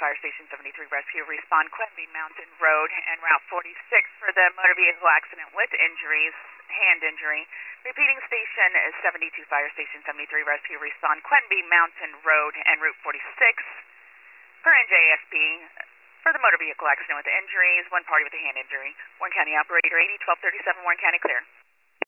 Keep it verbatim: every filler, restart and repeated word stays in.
Fire Station seventy-three Rescue Respond Quinby Mountain Road and Route forty-six for the motor vehicle accident with injuries, hand injury. Repeating station is seventy-two Fire Station seventy-three Rescue Respond Quinby Mountain Road and Route forty-six for N J S P for the motor vehicle accident with injuries, one party with a hand injury. Warren County Operator eighty twelve thirty-seven, Warren County clear.